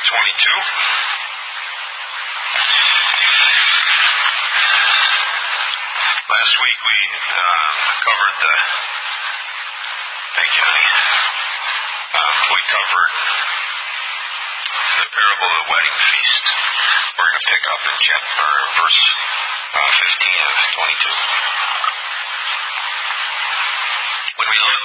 Last week we covered thank you, honey. We covered the parable of the wedding feast. We're going to pick up in verse 15 of 22. When we looked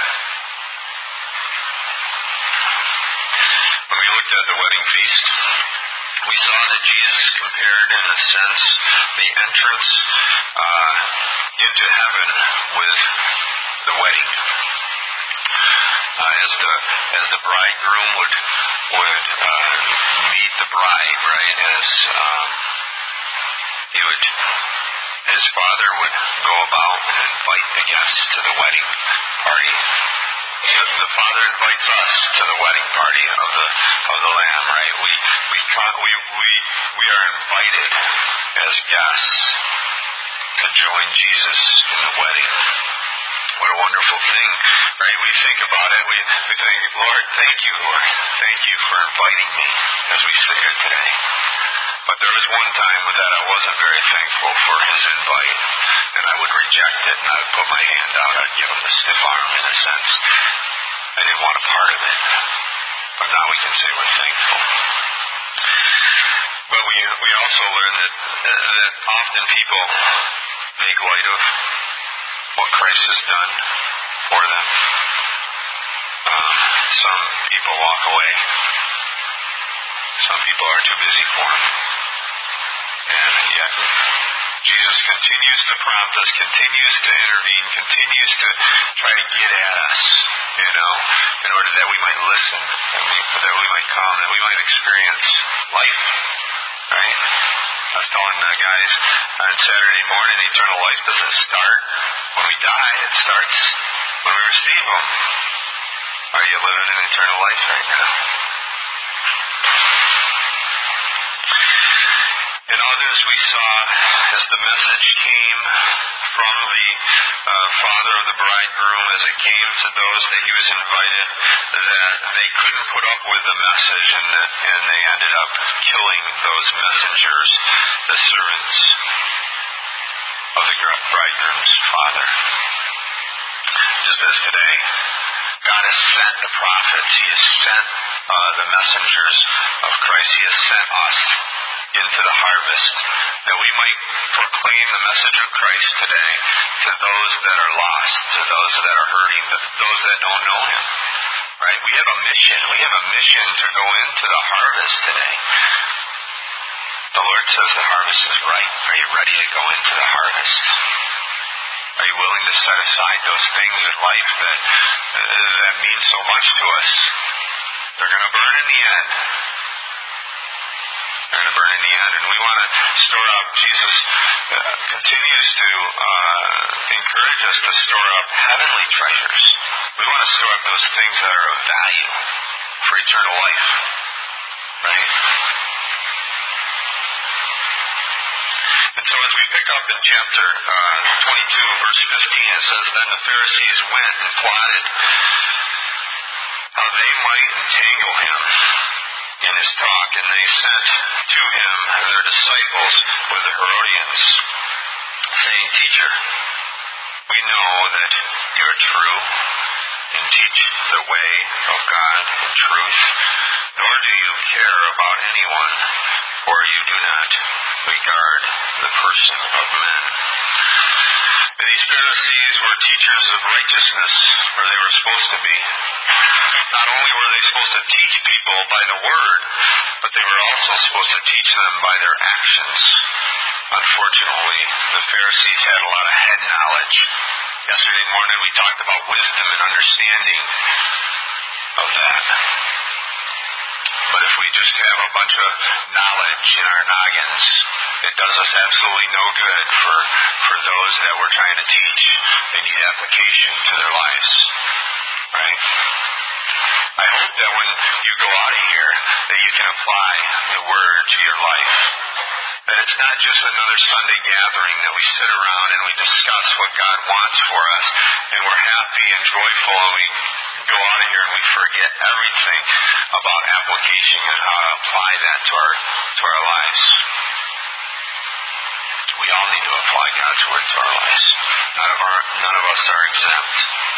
at the wedding feast, we saw that Jesus compared, in a sense, the entrance into heaven with the wedding. As the bridegroom would meet the bride, right? His father would go about and invite the guests to the wedding party. The Father invites us to the wedding party of the Lamb, right? We are invited as guests to join Jesus in the wedding. What a wonderful thing, right? We think about it. We think, Lord. Thank you for inviting me as we sit here today. But there was one time that I wasn't very thankful for his invite, and I would reject it, and I would put my hand out. I'd give him the stiff arm, in a sense. I didn't want a part of it. But now we can say we're thankful. But we also learn that often people make light of what Christ has done for them. Some people walk away. Some people are too busy for him. And yet, Jesus continues to prompt us, continues to intervene, continues to try to get at us, in order that we might listen, that we might come, that we might experience life, right? I was telling the guys on Saturday morning, eternal life doesn't start when we die. It starts when we receive Him. Are you living in eternal life right now? And others we saw, as the message came from the father of the bridegroom, as it came to those that he was invited, that they couldn't put up with the message, and they ended up killing those messengers, the servants of the bridegroom's father. Just as today, God has sent the prophets. He has sent the messengers of Christ. He has sent us into the harvest, that we might proclaim the message of Christ today to those that are lost, to those that are hurting, those that don't know Him. Right? We have a mission. We have a mission to go into the harvest today. The Lord says the harvest is ripe. Are you ready to go into the harvest? Are you willing to set aside those things in life that mean so much to us? They're going to burn in the end. They're going to burn in the end. And we want to store up. Jesus continues to encourage us to store up heavenly treasures. We want to store up those things that are of value for eternal life. Right? And so as we pick up in chapter 22, verse 15, it says, Then the Pharisees went and plotted how they might entangle him in his talk, and they sent to him their disciples with the Herodians, saying, Teacher, we know that you are true and teach the way of God in truth, nor do you care about anyone, for you do not regard the person of men. And these Pharisees were teachers of righteousness, or they were supposed to be. Not only were they supposed to teach people by the word, but they were also supposed to teach them by their actions. Unfortunately, the Pharisees had a lot of head knowledge. Yesterday morning we talked about wisdom and understanding of that. But if we just have a bunch of knowledge in our noggins, it does us absolutely no good for those that we're trying to teach. They need application to their lives. Right? I hope that when you go out of here, that you can apply the word to your life. That it's not just another Sunday gathering that we sit around and we discuss what God wants for us, and we're happy and joyful, and we go out of here and we forget everything about application and how to apply that to our lives. We all need to apply God's word to our lives. None of us are exempt.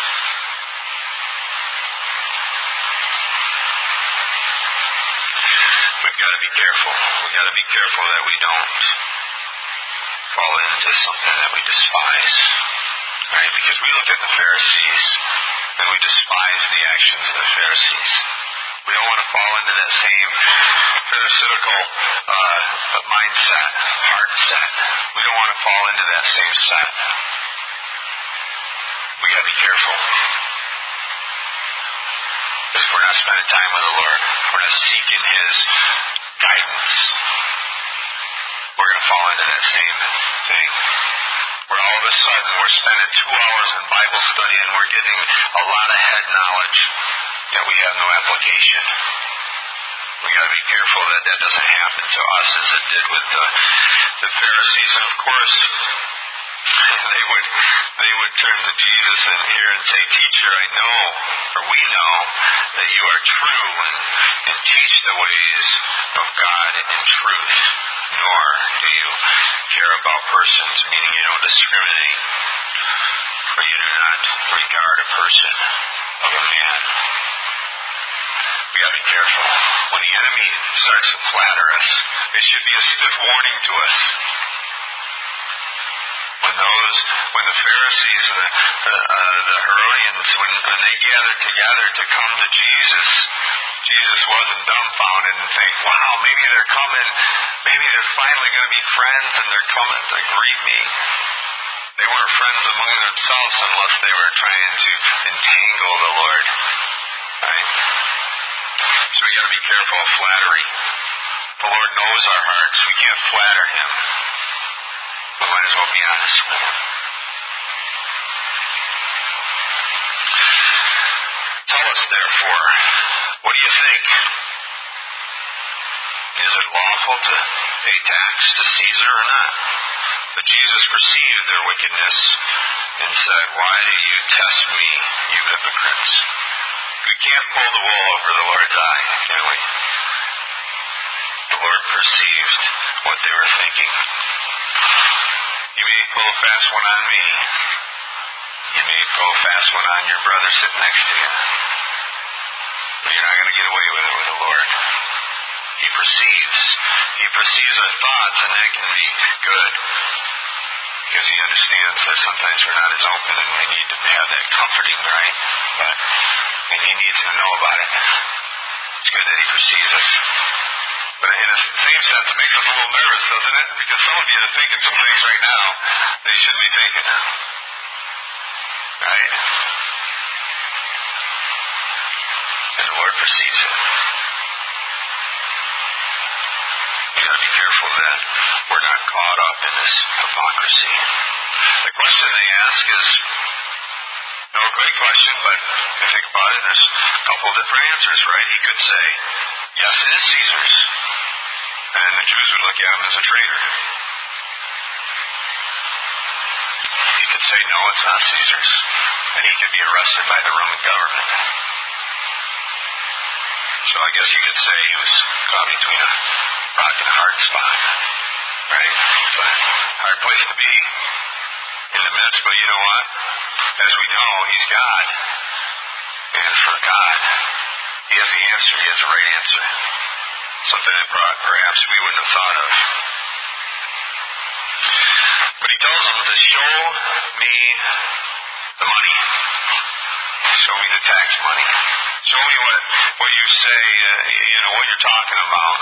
We've got to be careful. We've got to be careful that we don't fall into something that we despise. Right? Because we look at the Pharisees and we despise the actions of the Pharisees. We don't want to fall into that same pharisaical mindset, heart set. We don't want to fall into that same set. We got to be careful. Because if we're not spending time with the Lord, we're not seeking His guidance, we're going to fall into that same thing. Where all of a sudden we're spending 2 hours in Bible study and we're getting a lot of head knowledge, yet we have no application. We got to be careful that that doesn't happen to us as it did with the Pharisees. And of course, they would turn to Jesus and hear and say, "Teacher, I know, or we know, that you are true and teach the ways of God in truth, nor do you care about persons," meaning you don't discriminate, for you do not regard a person of a man. We got to be careful. When the enemy starts to flatter us, it should be a stiff warning to us. When the Pharisees and the Herodians, when they gathered together to come to Jesus, Jesus wasn't dumbfounded and think, "Wow, maybe they're coming, maybe they're finally going to be friends and they're coming to greet me." They weren't friends among themselves unless they were trying to entangle the Lord. Right? So we got to be careful of flattery. The Lord knows our hearts. We can't flatter Him. We might as well be honest with Him. Tell us, therefore, what do you think? Is it lawful to pay tax to Caesar or not? But Jesus perceived their wickedness and said, "Why do you test me, you hypocrites?" We can't pull the wool over the Lord's eye, can we? The Lord perceived what they were thinking. You may pull a fast one on me. You may pull a fast one on your brother sitting next to you. But you're not going to get away with it with the Lord. He perceives. He perceives our thoughts, and that can be good. Because He understands that sometimes we're not as open and we need to have that comforting, right? And He needs to know about it. It's good that He perceives us. But in the same sense, it makes us a little nervous, doesn't it? Because some of you are thinking some things right now that you shouldn't be thinking. Right? And the Lord perceives it. We got to be careful that we're not caught up in this hypocrisy. The question they ask is, a great question, but if you think about it, there's a couple of different answers, right? He could say, "Yes, it is Caesar's." And the Jews would look at him as a traitor. He could say, "No, it's not Caesar's." And he could be arrested by the Roman government. So I guess you could say he was caught between a rock and a hard spot. Right? It's a hard place to be in the midst, but you know what? As we know, He's God. And for God, He has the answer. He has the right answer. Something that perhaps we wouldn't have thought of. But He tells them to show me the money. Show me the tax money. Show me what you say, what you're talking about.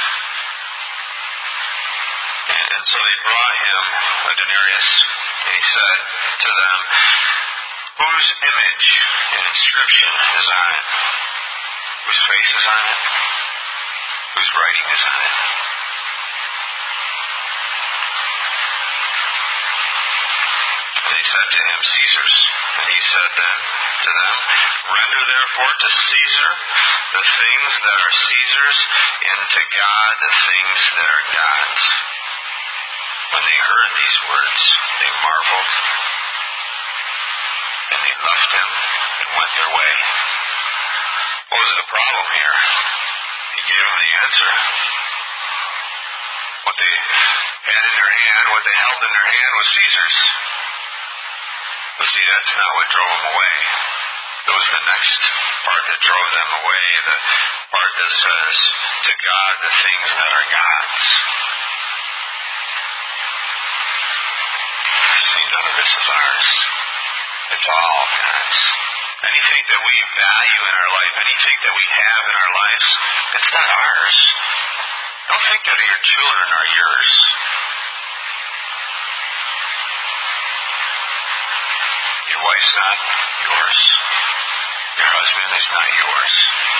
And so they brought Him a denarius, and He said to them, "Whose image and inscription is on it? Whose face is on it? Whose writing is on it?" And they said to Him, "Caesar's." And He said then to them, "Render therefore to Caesar the things that are Caesar's, and to God the things that are God's." When they heard these words, they marveled, and they left him and went their way. What was the problem here? He gave them the answer. What they had in their hand, what they held in their hand was Caesar's. But see, that's not what drove them away. It was the next part that drove them away, the part that says, to God the things that are God's. See, none of this is ours. It's all God's. Anything that we value in our life, anything that we have in our lives, it's not ours. Don't think that your children are yours. Your wife's not yours. Your husband is not yours.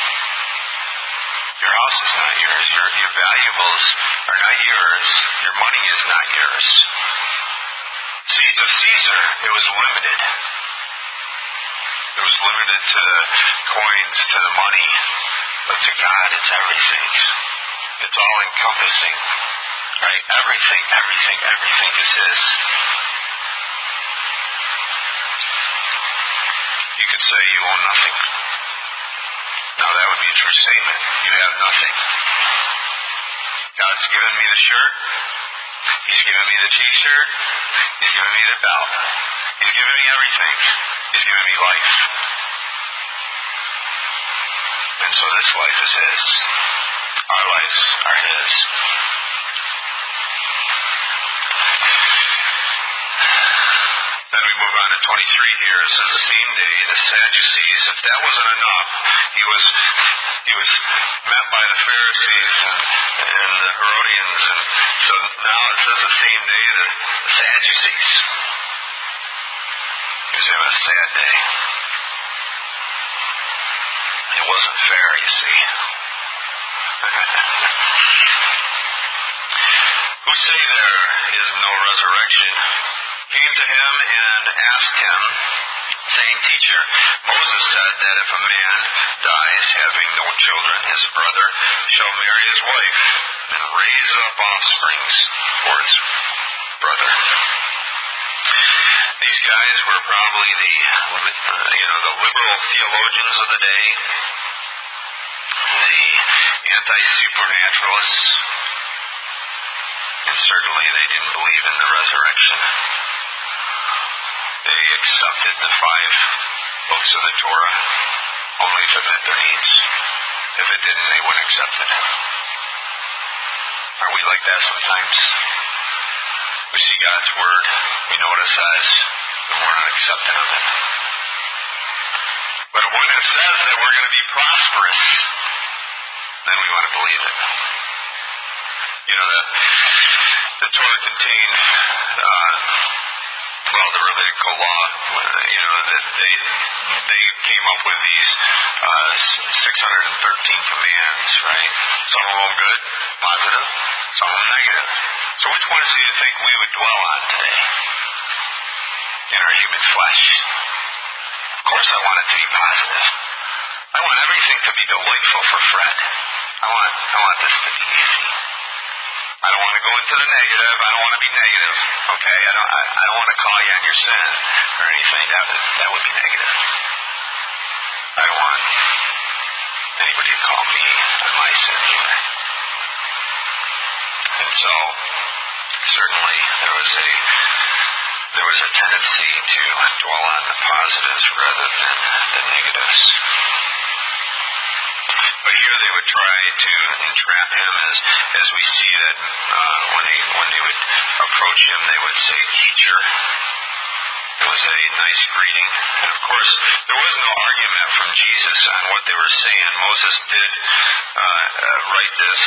Your house is not yours. Your valuables are not yours. Your money is not yours. See, to Caesar, it was limited. It was limited to the coins, to the money. But to God, it's everything. It's all encompassing. Right? Everything is His. You could say you own nothing. Now that would be a true statement. You have nothing. God's given me the shirt. He's given me the t-shirt. He's given me the belt. He's given me everything. He's given me life. And so this life is His. Our lives are His. Then we move on to 23 here. It says, the same day, the Sadducees, if that wasn't enough, he was met by the Pharisees and the Herodians. And so now it says the same day, the Sadducees. He was having a sad day. It wasn't fair, you see. Who say there is no resurrection, came to him and asked him, saying, Teacher, Moses said that if a man dies having no children, his brother shall marry his wife and raise up offsprings for his brother. These guys were probably the liberal theologians of the day, the anti-supernaturalists, and certainly they didn't believe in the resurrection. They accepted the 5 books of the Torah only if it met their needs. If it didn't, they wouldn't accept it. Aren't we like that sometimes? We see God's Word, we know what it says, and we're not accepting of it. But when it says that we're going to be prosperous, then we want to believe it. You know, the Torah contained, the Levitical law, that they came up with these 613 commands, right? Some of them good, positive, some of them negative. So which ones do you think we would dwell on today in our human flesh? Of course I want it to be positive. I want everything to be delightful for Fred. I want this to be easy. I don't want to go into the negative. I don't want to be negative. Okay? I don't want to call you on your sin or anything. That would be negative. I don't want anybody to call me on my sin either. And so, certainly there was a tendency to dwell on the positives rather than the negatives. But here they would try to entrap him, as we see that when they would approach him, they would say, Teacher. It was a nice greeting. And of course, there was no argument from Jesus on what they were saying. Moses did write this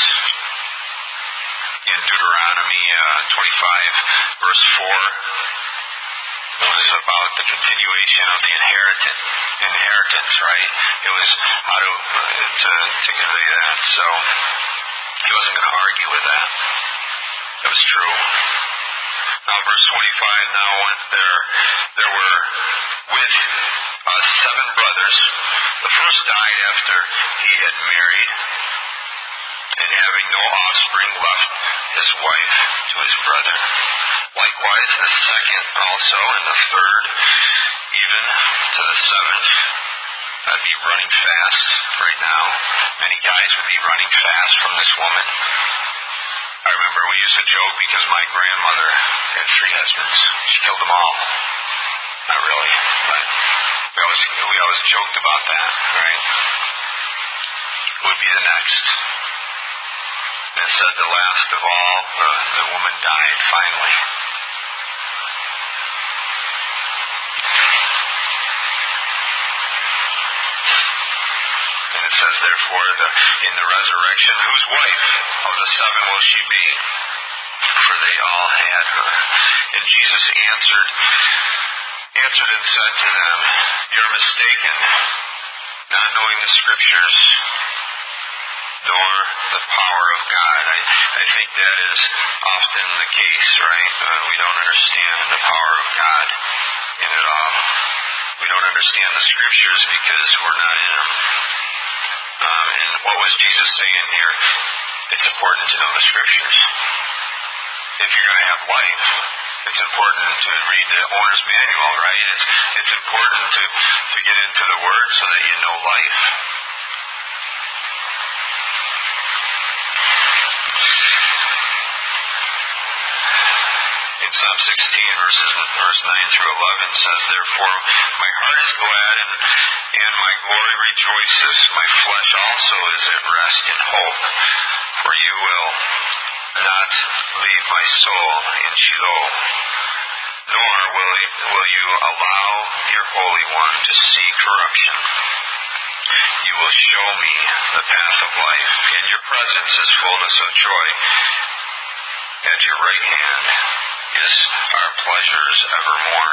in Deuteronomy 25, verse 4. It was about the continuation of the inheritance, right? It was how to convey that. So he wasn't going to argue with that. It was true. Now, verse 25. Now there were with us 7 brothers. The first died after he had married, and having no offspring left his wife to his brother. Likewise, the second also, and the third, even to the seventh. I'd be running fast right now. Many guys would be running fast from this woman. I remember we used to joke because my grandmother had 3 husbands. She killed them all. Not really, but we always joked about that, right? Would be the next. And it said the last of all, the woman died finally. And it says, therefore, in the resurrection, whose wife of the 7 will she be? For they all had her. And Jesus answered and said to them, you're mistaken, not knowing the Scriptures, nor the power of God. I think that is often the case, right? We don't understand the power of God in it all. We don't understand the Scriptures because we're not in them. And what was Jesus saying here? It's important to know the Scriptures. If you're going to have life, it's important to read the owner's manual, right? It's important to get into the Word so that you know life. In Psalm 16, verse 9 through 11 says, therefore my heart is glad and my glory rejoices. My flesh also is at rest in hope. For you will not leave my soul in Sheol, nor will you allow your Holy One to see corruption. You will show me the path of life. In your presence is fullness of joy. At your right hand is our pleasures evermore.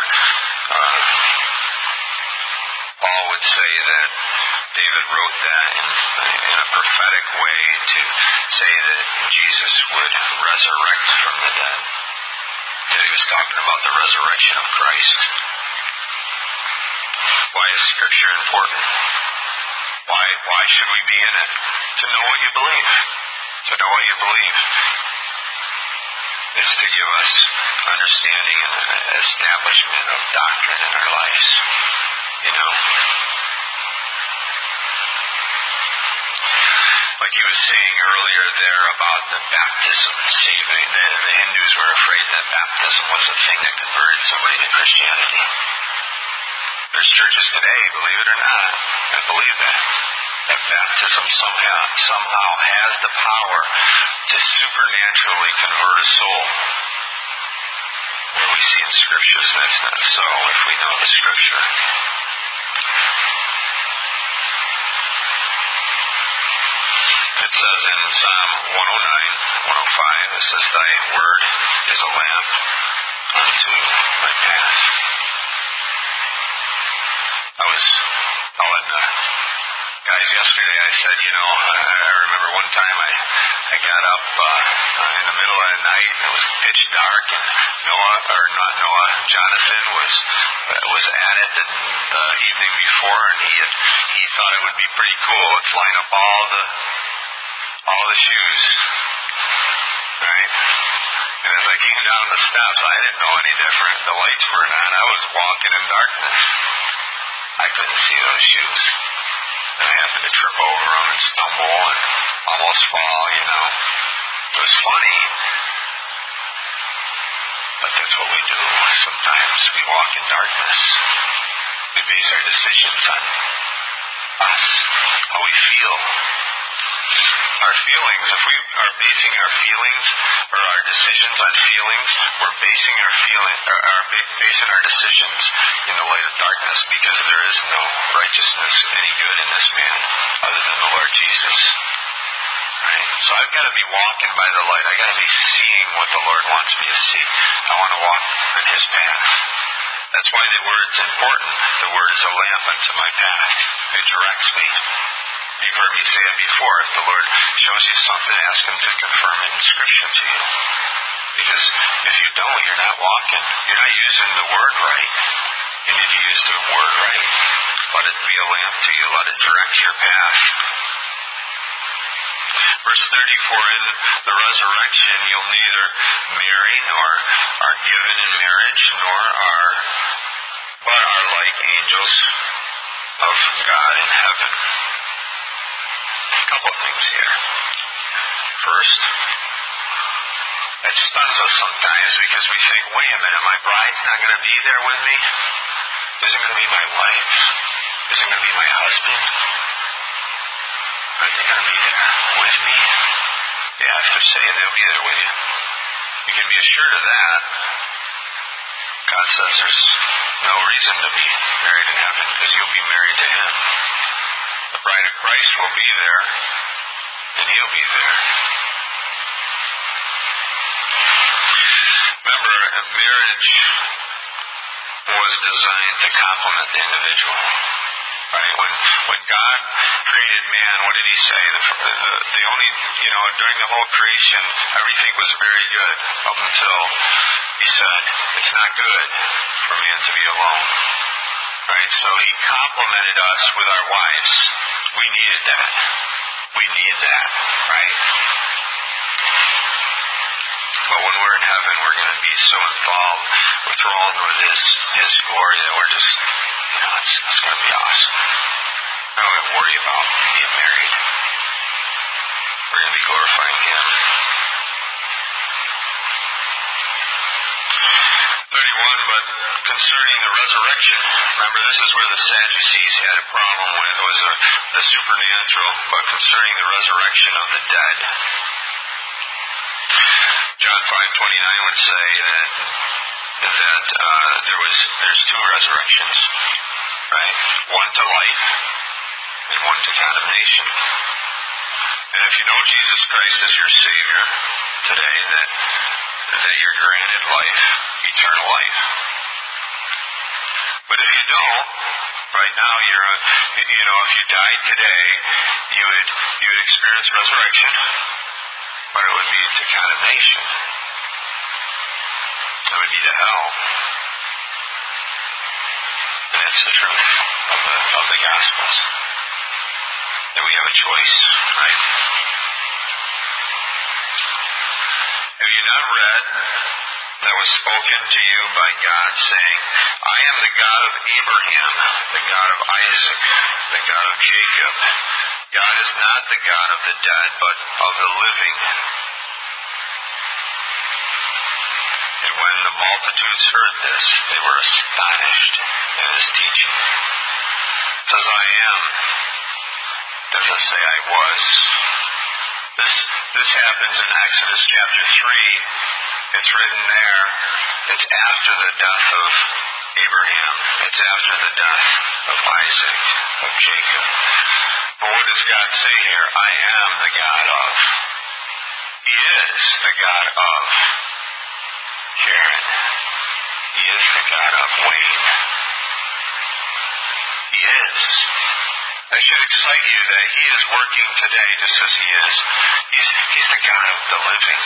Paul would say that David wrote that in a prophetic way to say that Jesus would resurrect from the dead. That he was talking about the resurrection of Christ. Why is Scripture important? Why should we be in it? To know what you believe. To know what you believe. It's to give us understanding and establishment of doctrine in our lives. You know? Like he was saying earlier there about the baptism saving. The Hindus were afraid that baptism was a thing that converted somebody to Christianity. There's churches today, believe it or not, that believe that baptism somehow has the power to supernaturally convert a soul. Where we see in Scriptures that's not so if we know the Scripture. It says in Psalm 109, 105, it says, thy word is a lamp unto my path. I was telling the guys yesterday, I said, I remember one time I got up in the middle of the night and it was pitch dark and Jonathan was at it the evening before and he thought it would be pretty cool. Let's line up all the shoes, right? And as I came down the steps, I didn't know any different. The lights weren't on. I was walking in darkness. I couldn't see those shoes. And I happened to trip over them and stumble and almost fall, It was funny. But that's what we do. Sometimes we walk in darkness. We base our decisions on us, how we feel. Our feelings, if we are basing our feelings or our decisions on feelings, we're basing our decisions in the light of darkness because there is no righteousness any good in this man other than the Lord Jesus. Right? So I've got to be walking by the light. I've got to be seeing what the Lord wants me to see. I want to walk on His path. That's why the Word's important. The Word is a lamp unto my path. It directs me. You've heard me say it before. If the Lord shows you something, ask Him to confirm it in Scripture to you. Because if you don't, you're not walking. You're not using the Word right. You need to use the Word right. Let it be a lamp to you. Let it direct your path. Verse 30, for in the resurrection you'll neither marry nor are given in marriage, but are like angels of God in heaven. A couple of things here. First, it stuns us sometimes because we think, wait a minute, my bride's not going to be there with me? Isn't going to be my wife? Isn't going to be my husband? Aren't they going to be there with me? Yeah, if they're saying they'll be there with you. You can be assured of that. God says there's no reason to be married in heaven because you'll be married to Him. The bride of Christ will be there, and He'll be there. Remember, marriage was designed to complement the individual. Right? When God created man, what did He say? The only, during the whole creation, everything was very good up until He said, it's not good for man to be alone. Right? So He complemented us with our wives. We needed that. We need that. Right? But when we're in heaven, we're going to be so enthralled with His glory that we're just, it's going to be awesome. I don't have to worry about being married. We're going to be glorifying Him. 31, but concerning the resurrection, remember this is where the Sadducees had a problem with, was the supernatural, but concerning the resurrection of the dead, John 5:29 would say that there's two resurrections, right? One to life and one to condemnation. And if you know Jesus Christ as your Savior today, that you're granted life, eternal life. But if you don't, right now if you died today, you would experience resurrection, but it would be to condemnation. It would be to hell. And that's the truth of the Gospels. That we have a choice, right? Have you not read that was spoken to you by God, saying, I am the God of Abraham, the God of Isaac, the God of Jacob. God is not the God of the dead, but of the living. And when the multitudes heard this, they were astonished at His teaching. It says, I am. Doesn't say I was. This happens in Exodus chapter 3. It's written there. It's after the death of Abraham. It's after the death of Isaac, of Jacob. But what does God say here? I am the God of. He is the God of Karen. He is the God of Wayne. He is. That should excite you that He is working today just as He is. He's the God of the living.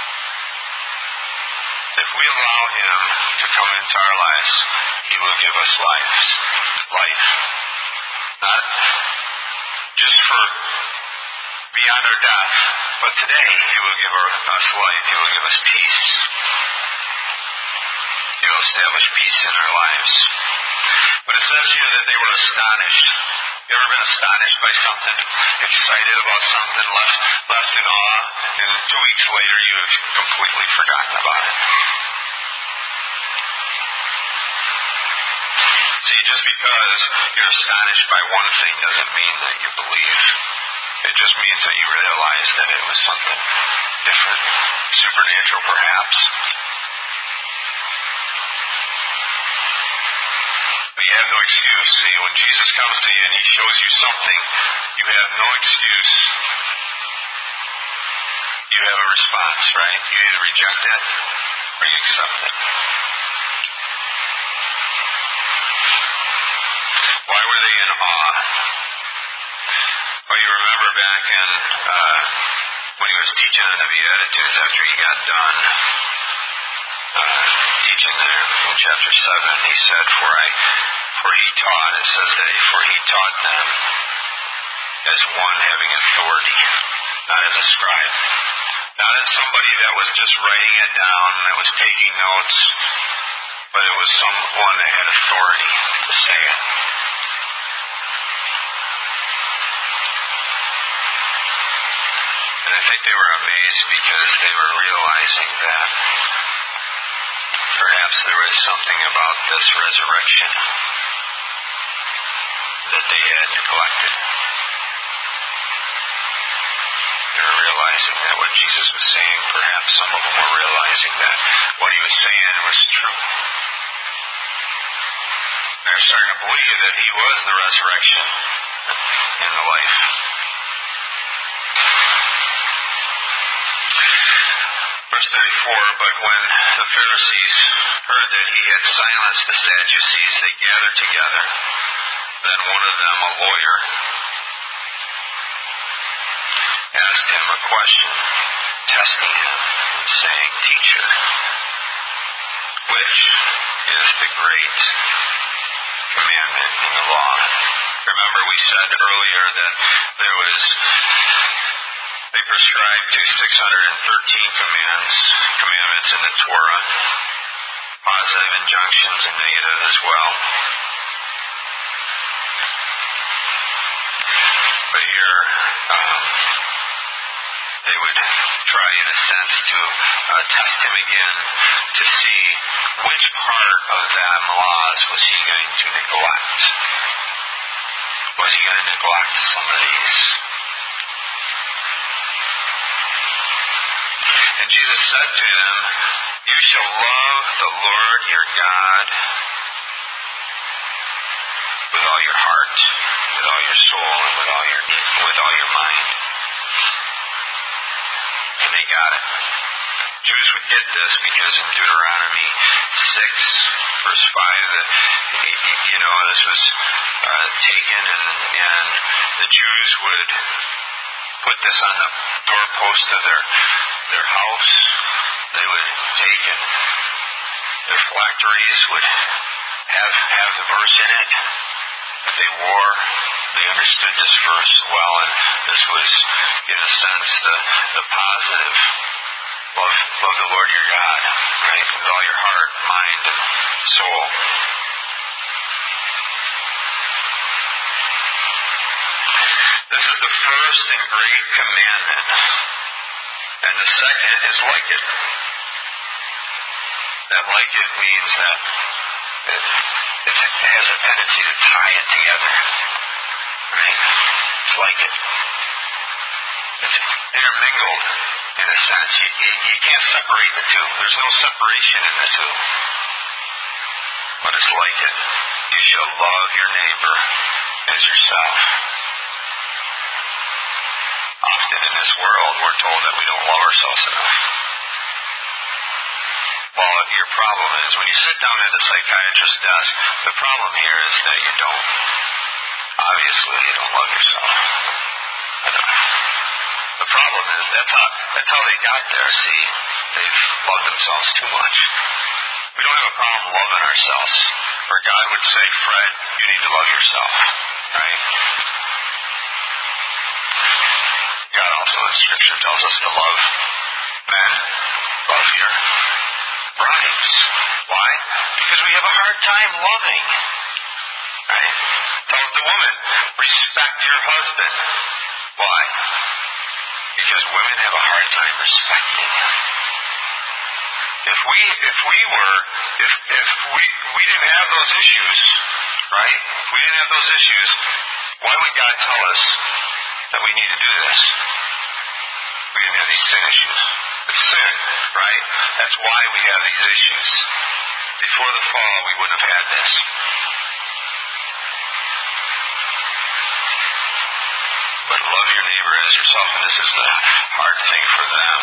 If we allow Him to come into our lives, He will give us life. Not just for beyond our death, but today He will give us life. He will give us peace. He will establish peace in our lives. But it says here that they were astonished. You ever been astonished by something? Excited about something? Left in awe? And 2 weeks later you have completely forgotten about it. See, just because you're astonished by one thing doesn't mean that you believe. It just means that you realize that it was something different, supernatural perhaps. But you have no excuse. See, when Jesus comes to you and He shows you something, you have no excuse. You have a response, right? You either reject it or you accept it. Why were they in awe? Well, you remember back in when He was teaching on the Beatitudes after He got done teaching there in chapter 7, He said, for He taught, it says that for He taught them as one having authority, not as a scribe, not as somebody that was just writing it down, that was taking notes, but it was someone that had authority to say it. And I think they were amazed because they were realizing that perhaps there was something about this resurrection that they had neglected. They were realizing that what Jesus was saying, perhaps some of them were realizing that what he was saying was true. They're starting to believe that he was the resurrection and the life. Verse 34, but when the Pharisees heard that he had silenced the Sadducees, they gathered together. Then one of them, a lawyer, asked him a question, testing him and saying, Teacher, which is the great commandment in the law? Remember we said earlier that they prescribed to 613 commandments in the Torah, positive injunctions and negative as well. But here, they would try in a sense to test him again to see which part of them laws was he going to neglect. Was he going to neglect some of these? And Jesus said to them, You shall love the Lord your God with all your heart, with all your soul, and with all your mind. And they got it. Jews would get this because in Deuteronomy 6, verse 5, this was taken, and the Jews would put this on the doorpost of their house. They would take and their phylacteries would have the verse in it that they wore. They understood this verse well, and this was, in a sense, the positive. Love the Lord your God, right? With all your heart, mind, and soul. This is the first and great commandment. And the second is like it. That like it means that it has a tendency to tie it together. Right? It's like it. It's intermingled in a sense. You can't separate the two. There's no separation in the two. But it's like it. You shall love your neighbor as yourself. Often in this world, we're told that we don't love ourselves enough. Well, your problem is, when you sit down at the psychiatrist's desk, the problem here is that you don't. Obviously, you don't love yourself enough. The problem is, that's how they got there, see? They've loved themselves too much. We don't have a problem loving ourselves. Or God would say, Fred, you need to love yourself. Right? God also in Scripture tells us to love men. Love your brides. Why? Because we have a hard time loving. Right? Tells the woman, respect your husband. Why? Because women have a hard time respecting. If we didn't have those issues, right? If we didn't have those issues, why would God tell us that we need to do this? We didn't have these sin issues. It's sin, right? That's why we have these issues. Before the fall, we wouldn't have had this. But love your neighbor as yourself, and this is the hard thing for them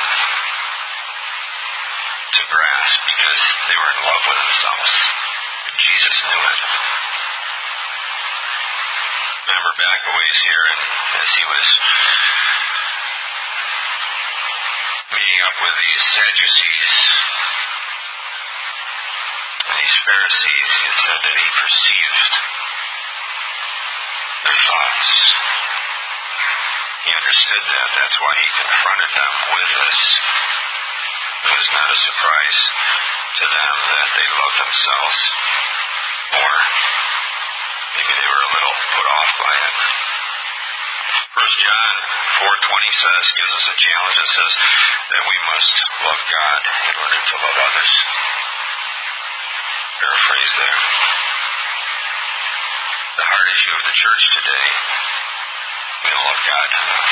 to grasp because they were in love with themselves. Jesus knew it. Remember back a ways here, and as he was meeting up with these Sadducees and these Pharisees, it said that he perceived their thoughts. He understood that. That's why he confronted them with this. It was not a surprise to them that they loved themselves more. Maybe they were a little put off by it. 1 John 4:20 gives us a challenge. It says that we must love God in order to love others. Paraphrase there. The hard issue of the church today, we don't love God enough.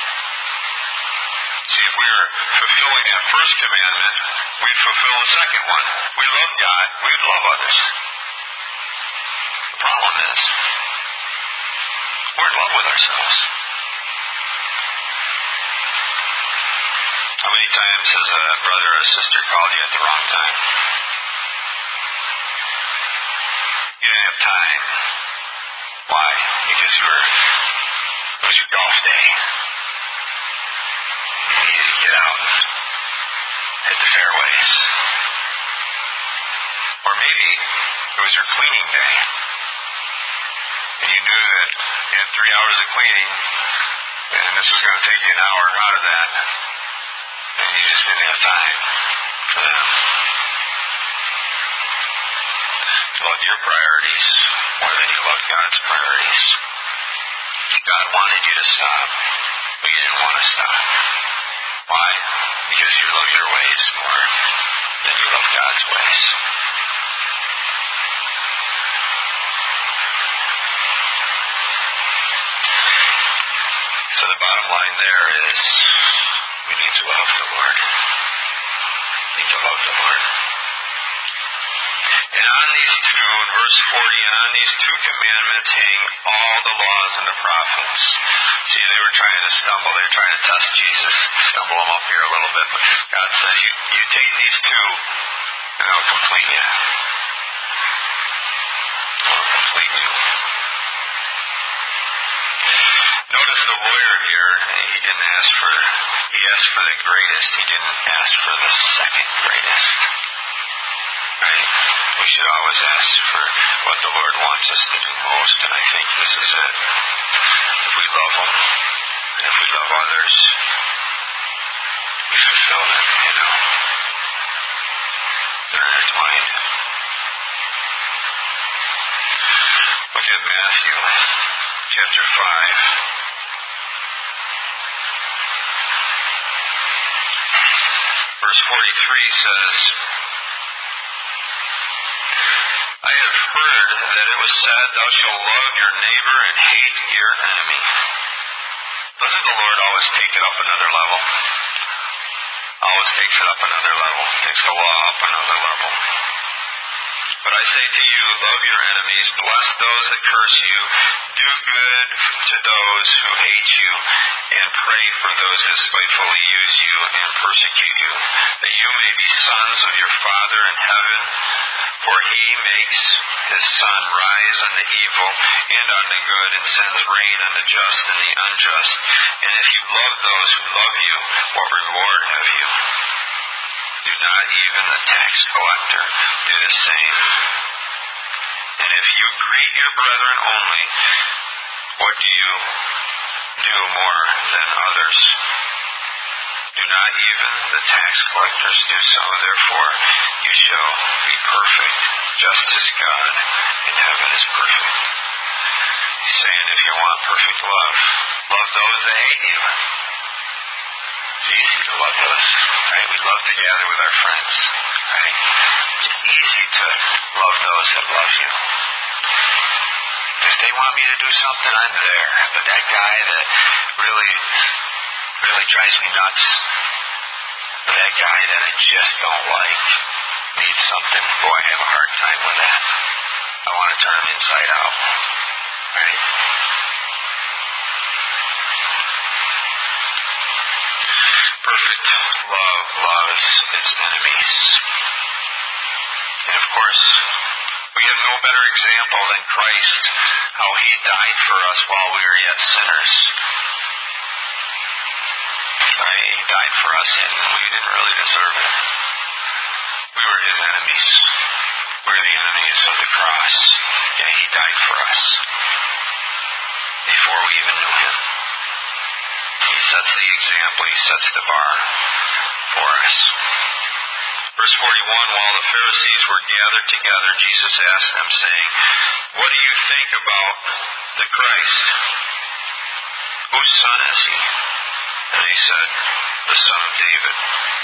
See, if we were fulfilling that first commandment, we'd fulfill the second one. We love God, we'd love others. The problem is, we're in love with ourselves. How many times has a brother or a sister called you at the wrong time? You didn't have time. Why? Because it was your golf day. You needed to get out and hit the fairways. Or maybe it was your cleaning day. And you knew that you had 3 hours of cleaning, and this was going to take you an hour out of that. And you just didn't have time for them. You loved your priorities more than you loved God's priorities. God wanted you to stop, but you didn't want to stop. Why? Because you love your ways more than you love God's ways. So the bottom line there is, we need to love the Lord. We need to love the Lord. And on these two, in verse 40, and on these two commandments hang all the laws and the prophets. See, they were trying to stumble. They were trying to test Jesus, stumble him up here a little bit. But God says, you take these two, and I'll complete you. I'll complete you. Notice the lawyer here, he asked for the greatest. He didn't ask for the second greatest. Right? We should always ask for what the Lord wants us to do most, and I think this is it. If we love Him, and if we love others, we fulfill them, They're intertwined. Look at Matthew chapter 5. Verse 43 says, I have heard that it was said, thou shalt love your neighbor and hate your enemy. Doesn't the Lord always take it up another level? Always takes it up another level. Takes the law up another level. But I say to you, love your enemies, bless those that curse you, do good to those who hate you, and pray for those that spitefully use you and persecute you, that you may be sons of your Father in heaven, for He makes His sun rise on the evil and on the good, and sends rain on the just and the unjust. And if you love those who love you, what reward have you? Do not even the tax collector do the same? And if you greet your brethren only, what do you do more than others? Do not even the tax collectors do so? Therefore, you shall be perfect, just as God in heaven is perfect. He's saying if you want perfect love, love those that hate you. It's easy to love those, right? We love to gather with our friends, right? It's easy to love those that love you. If they want me to do something, I'm there. But that guy that really drives me nuts, or that guy that I just don't like, needs something, boy, I have a hard time with that. I want to turn him inside out, right? Perfect love loves its enemies. And of course, we have no better example than Christ, how He died for us while we were yet sinners. Right? He died for us and we didn't really deserve it. We were His enemies. We were the enemies of the cross. Yet He died for us before we even knew Him. sets the example. He sets the bar for us. Verse 41, while the Pharisees were gathered together, Jesus asked them, saying, "What do you think about the Christ? Whose son is he?" And they said, "The son of David."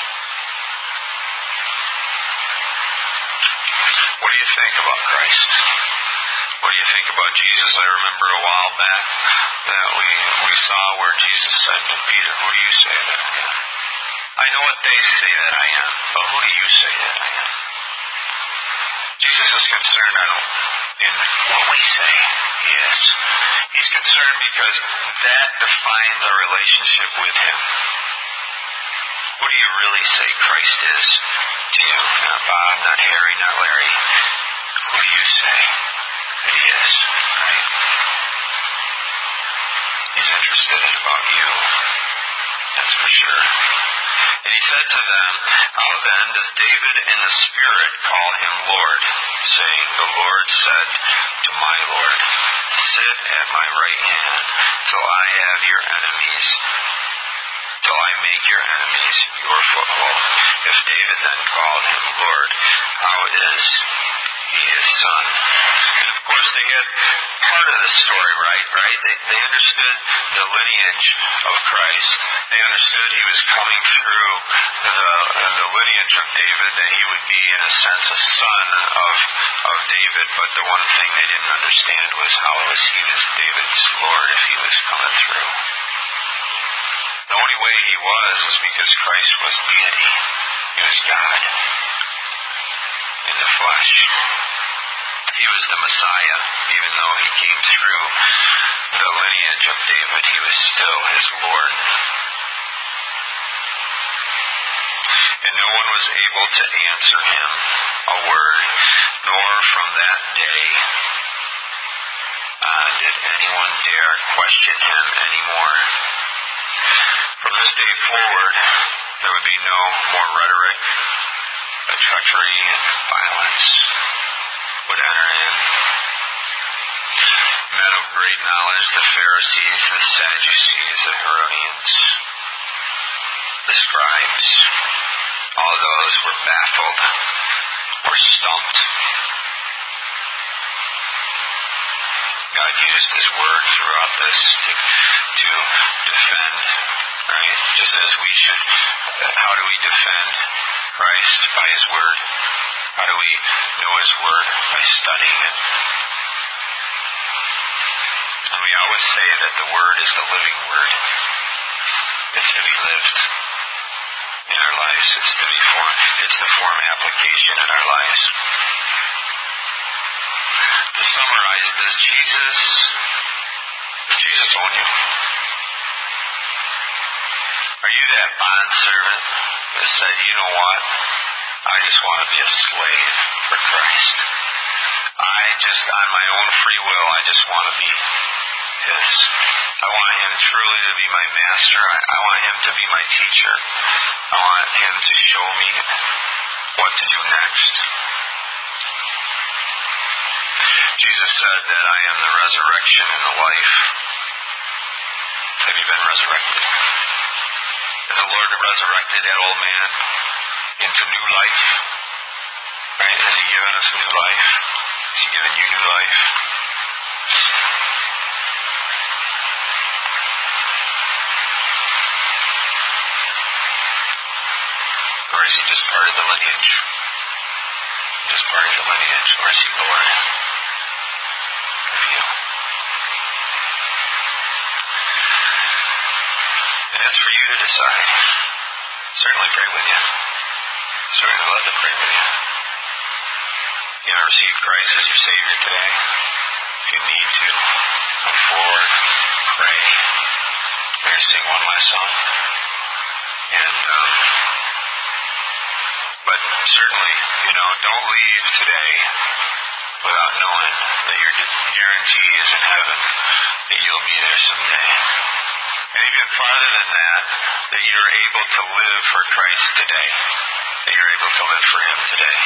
What do you think about Christ? What do you think about Jesus? I remember a while back that we saw where Jesus said to Peter, "Who do you say that I am?" I know what they say that I am, but who do you say that I am? Jesus is concerned in what we say he is. He's concerned because that defines our relationship with him. Who do you really say Christ is to you? Not Bob, not Harry, not Larry. Who do you say that he is, right? He's interested in about you. That's for sure. And he said to them, "How then does David in the Spirit call him Lord, saying, 'The Lord said to my Lord, sit at my right hand till I have your enemies, till I make your enemies your foothold?' If David then called him Lord, how is he his son?" And of course they had part of the story right? They understood the lineage of Christ. They understood he was coming through the lineage of David, that he would be in a sense a son of David, but the one thing they didn't understand was how he was David's Lord if he was coming through. The only way he was because Christ was deity. He was God in the flesh. He was the Messiah. Even though he came through the lineage of David, he was still his Lord. And no one was able to answer him a word, nor from that day on did anyone dare question him anymore. From this day forward, there would be no more rhetoric, but treachery and violence would enter in. Men of great knowledge, the Pharisees, the Sadducees, the Herodians, the scribes, all those were baffled, were stumped. God used his word throughout this to defend, right? Just as we should. How do we defend Christ? By his word. How do we know his word? By studying it. And we always say that the word is the living word. It's to be lived in our lives. It's the form application in our lives. To summarize, does Jesus own you? Are you that bondservant that said, "You know what? I just want to be a slave for Christ. On my own free will, I just want to be his. I want him truly to be my master. I want him to be my teacher. I want him to show me what to do next." Jesus said that I am the resurrection and the life. Have you been resurrected? Has the Lord resurrected that old man into new life? Right? Has he given us new life? Has he given you new life? Or is he just part of the lineage? Just part of the lineage, or is he Lord of you? And that's for you to decide. Certainly pray with you. Certainly love to pray with you. You want to receive Christ as your Savior today? If you need to, come forward, pray. We're going to sing one last song. But certainly, don't leave today without knowing that your guarantee is in heaven, that you'll be there someday. And even farther than that you're able to live for Christ today, that you're able to live for him today.